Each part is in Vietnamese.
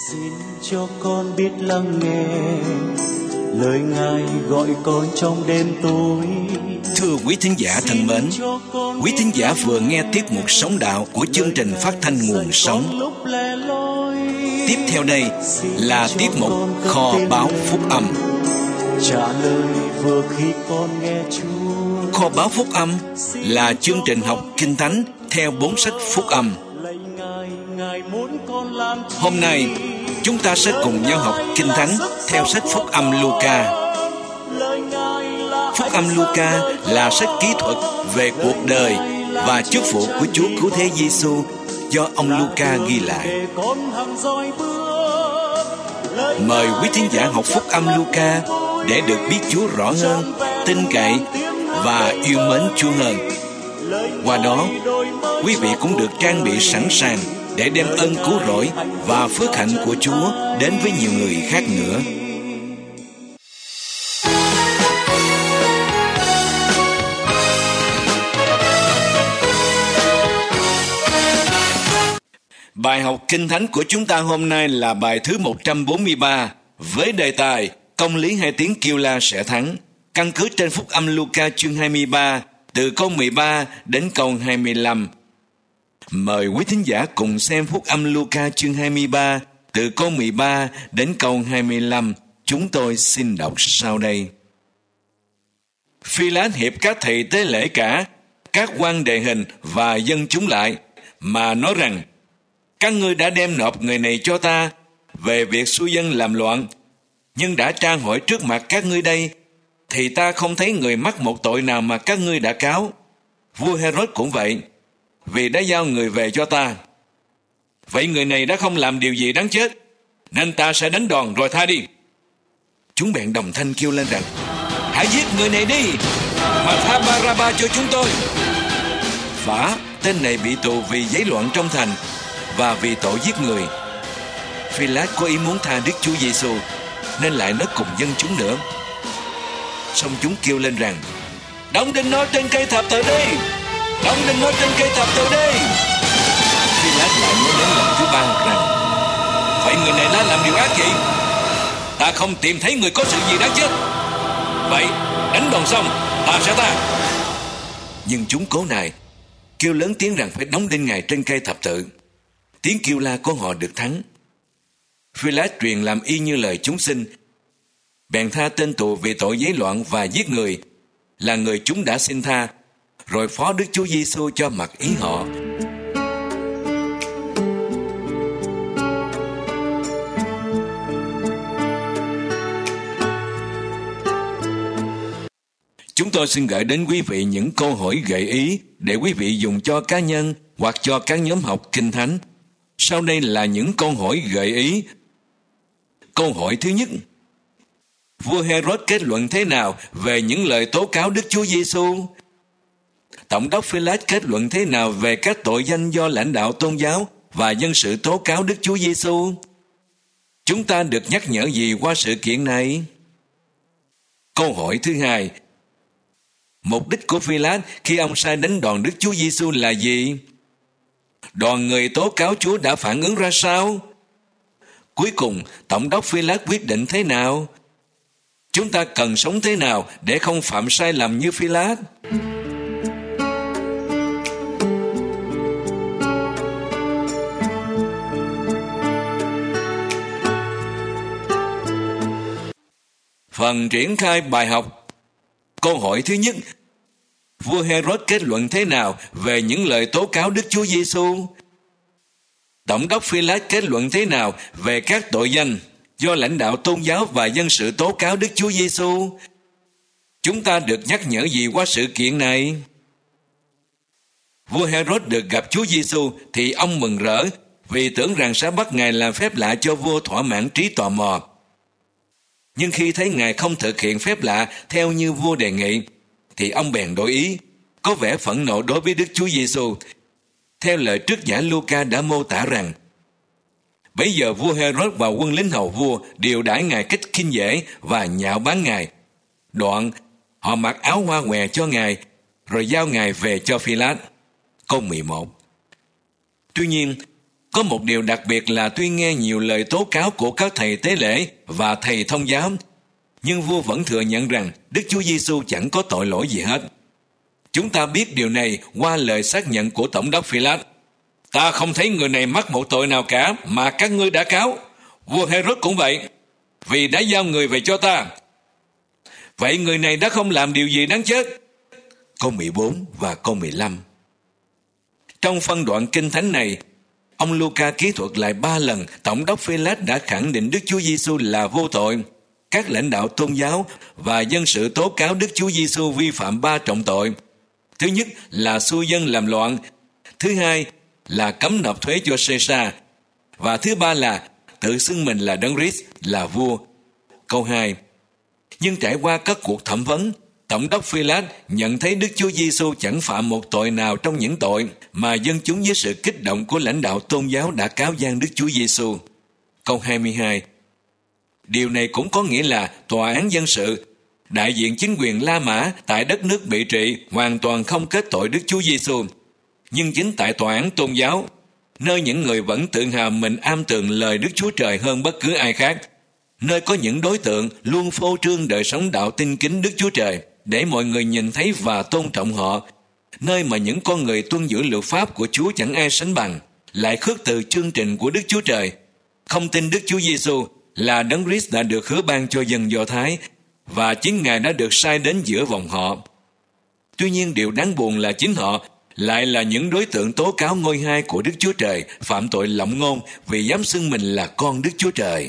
Xin cho con biết lắng nghe lời Ngài gọi con trong đêm tối. Thưa quý thính giả thân mến, quý thính giả vừa nghe tiết mục Sống Đạo của chương trình phát thanh Nguồn Sống. Tiếp theo đây là tiết mục Kho Báu Phúc Âm. Trả lời vừa khi con nghe Chúa. Kho Báu Phúc Âm là chương trình học Kinh Thánh theo 4 sách Phúc Âm. Hôm nay chúng ta sẽ cùng nhau học Kinh Thánh theo sách Phúc Âm Luca. Phúc Âm Luca là sách kỹ thuật về cuộc đời và chức vụ của Chúa Cứu Thế Giêsu do ông Luca ghi lại. Mời quý thính giả học Phúc Âm Luca để được biết Chúa rõ hơn, tin cậy và yêu mến Chúa hơn. Qua đó, quý vị cũng được trang bị sẵn sàng để đem ơn cứu rỗi và phước hạnh của Chúa đến với nhiều người khác nữa. Bài học Kinh Thánh của chúng ta hôm nay là bài thứ 143 với đề tài Công lý hai tiếng kêu la sẽ thắng, căn cứ trên Phúc Âm Luca chương 23 từ câu 13 đến câu 25. Mời quý thính giả cùng xem Phúc Âm Luca chương 23 từ câu 13 đến câu 25. Chúng tôi xin đọc sau đây. Phi-lát hiệp các thầy tế lễ cả, các quan đề hình và dân chúng lại, mà nói rằng: các ngươi đã đem nộp người này cho ta về việc xui dân làm loạn, nhưng đã tra hỏi trước mặt các ngươi đây, thì ta không thấy người mắc một tội nào mà các ngươi đã cáo. Vua Herod cũng vậy, vì đã giao người về cho ta. Vậy người này đã không làm điều gì đáng chết, nên ta sẽ đánh đòn rồi tha đi. Chúng bèn đồng thanh kêu lên rằng: hãy giết người này đi, mà tha Ba-ra-ba cho chúng tôi. Vả, tên này bị tù vì giấy loạn trong thành và vì tội giết người. Phi-lát có ý muốn tha Đức Chúa Giêsu, nên lại nói cùng dân chúng nữa. Xong chúng kêu lên rằng: đóng đinh nó trên cây thập tự đi, đóng đinh nó trên cây thập tự đi. Phi-lát lại nói đến lần thứ 3 rằng: vậy người này đã làm điều ác gì? Ta không tìm thấy người có sự gì đáng chết. Vậy đánh đòn xong ta sẽ tha. Nhưng chúng cố nài, kêu lớn tiếng rằng phải đóng đinh Ngài trên cây thập tự. Tiếng kêu la của họ được thắng. Phi-lát truyền làm y như lời chúng xin, bèn tha tên tù vì tội giấy loạn và giết người, là người chúng đã xin tha, rồi phó Đức Chúa Giêsu cho mặc ý họ. Chúng tôi xin gửi đến quý vị những câu hỏi gợi ý để quý vị dùng cho cá nhân hoặc cho các nhóm học Kinh Thánh. Sau đây là những câu hỏi gợi ý. Câu hỏi thứ nhất: vua Herod kết luận thế nào về những lời tố cáo Đức Chúa Giêsu? Tổng đốc Phi-lát kết luận thế nào về các tội danh do lãnh đạo tôn giáo và dân sự tố cáo Đức Chúa Giêsu? Chúng ta được nhắc nhở gì qua sự kiện này? Câu hỏi thứ hai: mục đích của Phi-lát khi ông sai đánh đòn Đức Chúa Giêsu là gì? Đoàn người tố cáo Chúa đã phản ứng ra sao? Cuối cùng, Tổng đốc Phi-lát quyết định thế nào? Chúng ta cần sống thế nào để không phạm sai lầm như Phi-lát? Phần triển khai bài học. Câu hỏi thứ nhất: vua Herod kết luận thế nào về những lời tố cáo Đức Chúa Giêsu? Tổng đốc Phi-lát kết luận thế nào về các tội danh do lãnh đạo tôn giáo và dân sự tố cáo Đức Chúa Giêsu? Chúng ta được nhắc nhở gì qua sự kiện này? Vua Herod được gặp Chúa Giêsu thì ông mừng rỡ vì tưởng rằng sẽ bắt Ngài làm phép lạ cho vua thỏa mãn trí tò mò. Nhưng khi thấy Ngài không thực hiện phép lạ theo như vua đề nghị, thì ông bèn đổi ý, có vẻ phẫn nộ đối với Đức Chúa Giêsu. Theo lời trức giả Luca đã mô tả rằng: bấy giờ vua Herod và quân lính hầu vua điều đãi Ngài cách khinh dễ và nhạo báng Ngài. Đoạn họ mặc áo hoa hòe cho Ngài, rồi giao Ngài về cho Phi-lát. Câu 11. Tuy nhiên, Có một điều đặc biệt là tuy nghe nhiều lời tố cáo của các thầy tế lễ và thầy thông giáo, nhưng vua vẫn thừa nhận rằng Đức Chúa Giêsu chẳng có tội lỗi gì hết. Chúng ta biết điều này qua lời xác nhận của Tổng đốc Phi-lát. Ta không thấy người này mắc một tội nào cả mà các ngươi đã cáo. Vua Hê-rốt cũng vậy, vì đã giao người về cho ta. Vậy người này đã không làm điều gì đáng chết? Câu 14 và câu 15. Trong phân đoạn kinh thánh này, ông Luca ký thuật lại 3 lần Tổng đốc Phi-lát đã khẳng định Đức Chúa Giêsu là vô tội. Các lãnh đạo tôn giáo và dân sự tố cáo Đức Chúa Giêsu vi phạm 3 trọng tội. Thứ nhất là xui dân làm loạn, thứ hai là cấm nộp thuế cho Caesar, và thứ ba là tự xưng mình là Đấng Christ, là vua. Câu 2. Nhưng trải qua các cuộc thẩm vấn, Tổng đốc Phi-lát nhận thấy Đức Chúa Giêsu chẳng phạm một tội nào trong những tội mà dân chúng với sự kích động của lãnh đạo tôn giáo đã cáo gian Đức Chúa Giêsu. Câu 22. Điều này cũng có nghĩa là tòa án dân sự, đại diện chính quyền La Mã tại đất nước bị trị hoàn toàn không kết tội Đức Chúa Giêsu. Nhưng chính tại tòa án tôn giáo, nơi những người vẫn tự hào mình am tường lời Đức Chúa Trời hơn bất cứ ai khác, nơi có những đối tượng luôn phô trương đời sống đạo tin kính Đức Chúa Trời để mọi người nhìn thấy và tôn trọng họ, nơi mà những con người tuân giữ luật pháp của Chúa chẳng ai sánh bằng, lại khước từ chương trình của Đức Chúa Trời, không tin Đức Chúa Giêsu là Đấng Christ đã được hứa ban cho dân Do Thái, và chính Ngài đã được sai đến giữa vòng họ. Tuy nhiên điều đáng buồn là chính họ lại là những đối tượng tố cáo ngôi hai của Đức Chúa Trời, phạm tội lộng ngôn vì dám xưng mình là con Đức Chúa Trời.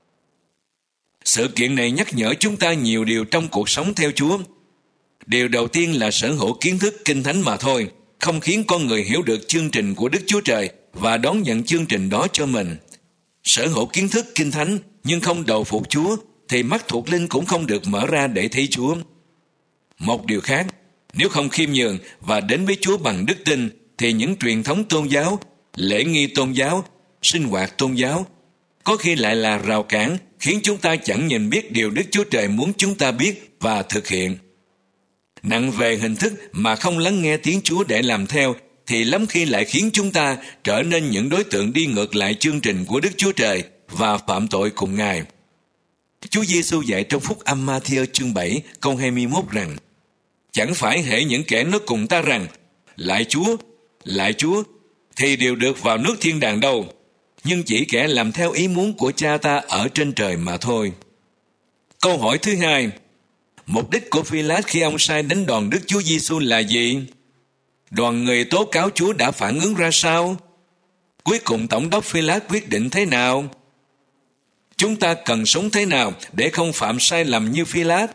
Sự kiện này nhắc nhở chúng ta nhiều điều trong cuộc sống theo Chúa. Điều đầu tiên là sở hữu kiến thức kinh thánh mà thôi, không khiến con người hiểu được chương trình của Đức Chúa Trời và đón nhận chương trình đó cho mình. Sở hữu kiến thức kinh thánh nhưng không đầu phục Chúa thì mắt thuộc linh cũng không được mở ra để thấy Chúa. Một điều khác, nếu không khiêm nhường và đến với Chúa bằng đức tin thì những truyền thống tôn giáo, lễ nghi tôn giáo, sinh hoạt tôn giáo có khi lại là rào cản khiến chúng ta chẳng nhìn biết điều Đức Chúa Trời muốn chúng ta biết và thực hiện. Nặng về hình thức mà không lắng nghe tiếng Chúa để làm theo thì lắm khi lại khiến chúng ta trở nên những đối tượng đi ngược lại chương trình của Đức Chúa Trời và phạm tội cùng Ngài. Chúa Giêsu dạy trong Phúc Âm Ma-thi-ơ chương 7 câu 21 rằng: chẳng phải hễ những kẻ nói cùng ta rằng lại Chúa thì đều được vào nước thiên đàng đâu, nhưng chỉ kẻ làm theo ý muốn của Cha ta ở trên trời mà thôi. Câu hỏi thứ hai, mục đích của Phi-lát khi ông sai đến đòn Đức Chúa Giêsu là gì? Đoàn người tố cáo Chúa đã phản ứng ra sao? Cuối cùng Tổng đốc Phi-lát quyết định thế nào? Chúng ta cần sống thế nào để không phạm sai lầm như Phi-lát?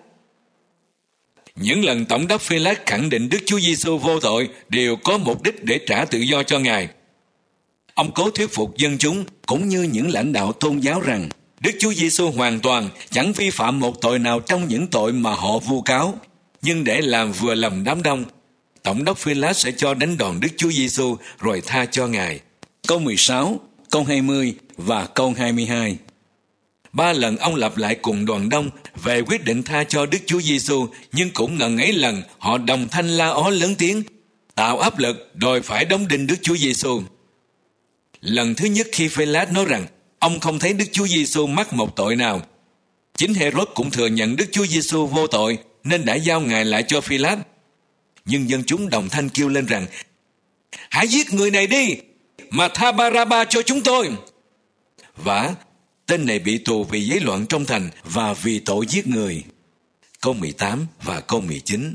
Những lần Tổng đốc Phi-lát khẳng định Đức Chúa Giêsu vô tội đều có mục đích để trả tự do cho Ngài. Ông cố thuyết phục dân chúng cũng như những lãnh đạo tôn giáo rằng Đức Chúa Giêsu hoàn toàn chẳng vi phạm một tội nào trong những tội mà họ vu cáo. Nhưng để làm vừa lòng đám đông, Tổng đốc Phi-lát sẽ cho đánh đòn Đức Chúa Giêsu rồi tha cho Ngài. Câu 16, câu 20 và câu 22. 3 lần ông lặp lại cùng đoàn đông về quyết định tha cho Đức Chúa Giêsu, nhưng cũng ngần ấy lần họ đồng thanh la ó lớn tiếng, tạo áp lực đòi phải đóng đinh Đức Chúa Giêsu. Lần thứ nhất khi Phi-lát nói rằng ông không thấy Đức Chúa Giêsu mắc một tội nào, chính Hê-rốt cũng thừa nhận Đức Chúa Giêsu vô tội nên đã giao Ngài lại cho Phi-lát. Nhưng dân chúng đồng thanh kêu lên rằng: hãy giết người này đi, mà tha Ba-ra-ba cho chúng tôi. Và tên này bị tù vì giấy loạn trong thành và vì tội giết người. Câu 18 và câu 19.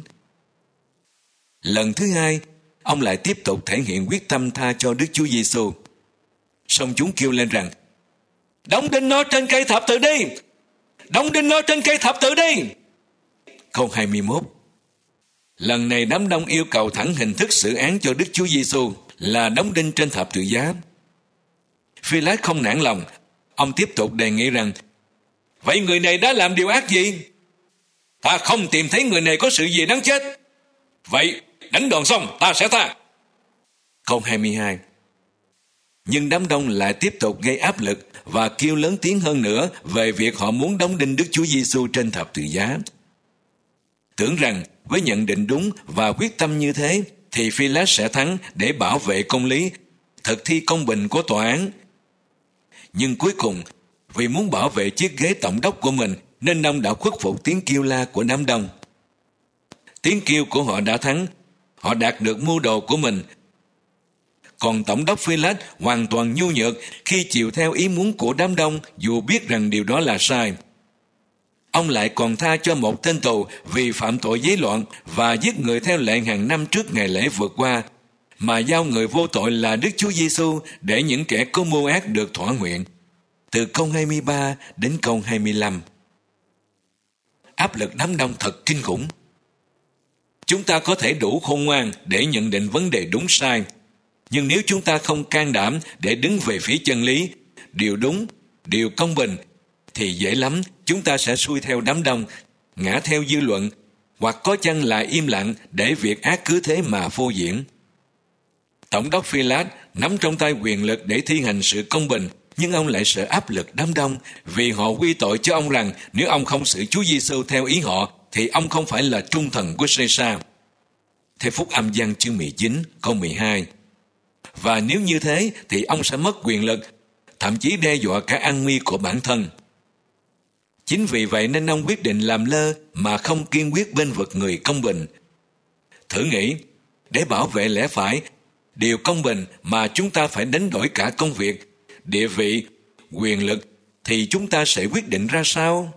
Lần thứ hai, ông lại tiếp tục thể hiện quyết tâm tha cho Đức Chúa Giêsu. Song chúng kêu lên rằng: đóng đinh nó trên cây thập tự đi! Đóng đinh nó trên cây thập tự đi! Câu 21. Lần này đám đông yêu cầu thẳng hình thức xử án cho Đức Chúa Giêsu là đóng đinh trên thập tự giá. Phi-lát không nản lòng, ông tiếp tục đề nghị rằng: vậy người này đã làm điều ác gì? Ta không tìm thấy người này có sự gì đáng chết. Vậy đánh đòn xong ta sẽ tha. Câu 22. Nhưng đám đông lại tiếp tục gây áp lực và kêu lớn tiếng hơn nữa về việc họ muốn đóng đinh Đức Chúa Giêsu trên thập tự giá. Tưởng rằng với nhận định đúng và quyết tâm như thế thì Phi-lát sẽ thắng để bảo vệ công lý, thực thi công bình của tòa án. Nhưng cuối cùng, vì muốn bảo vệ chiếc ghế tổng đốc của mình, nên ông đã khuất phục tiếng kêu la của đám đông. Tiếng kêu của họ đã thắng, họ đạt được mưu đồ của mình. Còn tổng đốc Phê-lát hoàn toàn nhu nhược khi chịu theo ý muốn của đám đông, dù biết rằng điều đó là sai. Ông lại còn tha cho một tên tù vì phạm tội giấy loạn và giết người theo lệ hàng năm trước ngày lễ vượt qua, mà giao người vô tội là Đức Chúa Giêsu để những kẻ có mưu ác được thỏa nguyện. Từ câu 23 đến câu 25. Áp lực đám đông thật kinh khủng. Chúng ta có thể đủ khôn ngoan để nhận định vấn đề đúng sai, nhưng nếu chúng ta không can đảm để đứng về phía chân lý, điều đúng, điều công bình, thì dễ lắm chúng ta sẽ xuôi theo đám đông, ngã theo dư luận, hoặc có chăng là im lặng để việc ác cứ thế mà phô diễn. Tổng đốc Phê-lát nắm trong tay quyền lực để thi hành sự công bình, nhưng ông lại sợ áp lực đám đông vì họ quy tội cho ông rằng nếu ông không xử Chúa Giêsu theo ý họ thì ông không phải là trung thần của Caesar. Theo Phúc Âm Giăng chương 19 câu 12. Và nếu như thế thì ông sẽ mất quyền lực, thậm chí đe dọa cả an nguy của bản thân. Chính vì vậy nên ông quyết định làm lơ mà không kiên quyết bênh vực người công bình. Thử nghĩ, để bảo vệ lẽ phải, điều công bình mà chúng ta phải đánh đổi cả công việc, địa vị, quyền lực, thì chúng ta sẽ quyết định ra sao?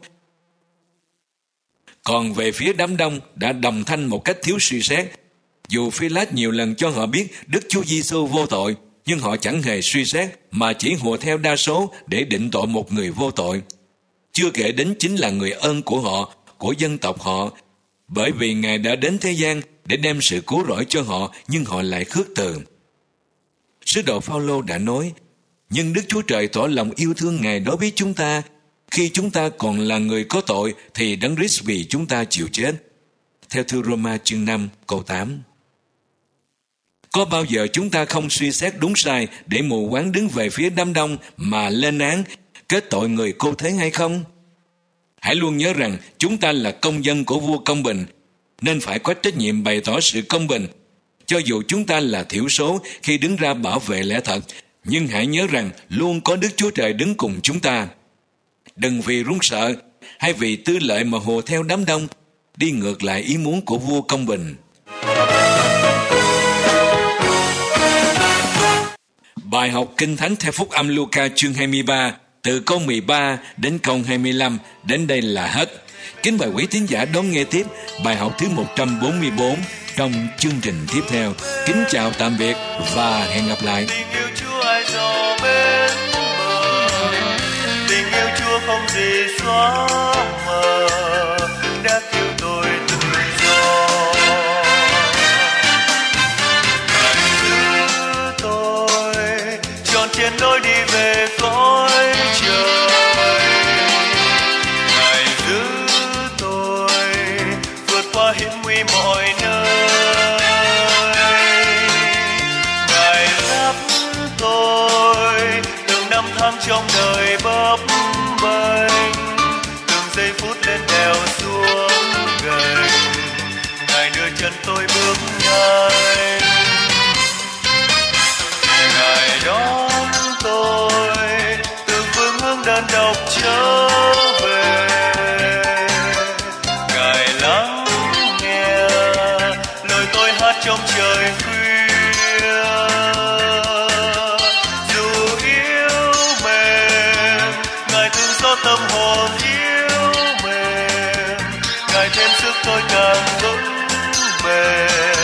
Còn về phía đám đông đã đồng thanh một cách thiếu suy xét, dù Phê-lát nhiều lần cho họ biết Đức Chúa Giêsu vô tội, nhưng họ chẳng hề suy xét mà chỉ hùa theo đa số để định tội một người vô tội. Chưa kể đến chính là người ơn của họ, của dân tộc họ, bởi vì Ngài đã đến thế gian để đem sự cứu rỗi cho họ, nhưng họ lại khước từ. Sứ đồ Phao-lô đã nói, nhưng Đức Chúa Trời tỏ lòng yêu thương Ngài đối với chúng ta, khi chúng ta còn là người có tội thì Đấng Christ vì chúng ta chịu chết. Theo thư Roma chương 5 câu 8. Có bao giờ chúng ta không suy xét đúng sai để mù quáng đứng về phía đám đông mà lên án, kết tội người cô thế hay không? Hãy luôn nhớ rằng chúng ta là công dân của vua công bình, nên phải có trách nhiệm bày tỏ sự công bình. Cho dù chúng ta là thiểu số khi đứng ra bảo vệ lẽ thật, nhưng hãy nhớ rằng luôn có Đức Chúa Trời đứng cùng chúng ta. Đừng vì run sợ hay vì tư lợi mà hùa theo đám đông, đi ngược lại ý muốn của vua công bình. Bài học Kinh Thánh theo Phúc Âm Luca chương 23, từ câu 13 đến câu 25, đến đây là hết. Kính mời quý thính giả đón nghe tiếp bài học thứ 144 trong chương trình tiếp theo. Kính chào tạm biệt và hẹn gặp lại. Tình yêu Chúa ai dò bên bờ, tình yêu Chúa không gì xóa mờ, đã cứu tôi tự do. Ngài giữ tôi tròn trên lối đi về cõi trời, Ngài giữ tôi vượt qua hiểm nguy mọi nơi, Ngài dắt tôi từng năm tháng trong đời bấp bênh, từng giây phút lên đèo xuống gành, Ngài đưa chân tôi bước nhanh, Ngài đón tôi từ phương hướng đơn độc trở về, Ngài lắng nghe lời tôi hát trong trời khuya. Dù yếu mềm, Ngài thương xót tâm hồn yếu mềm, Ngài thêm sức tôi càng vững bền.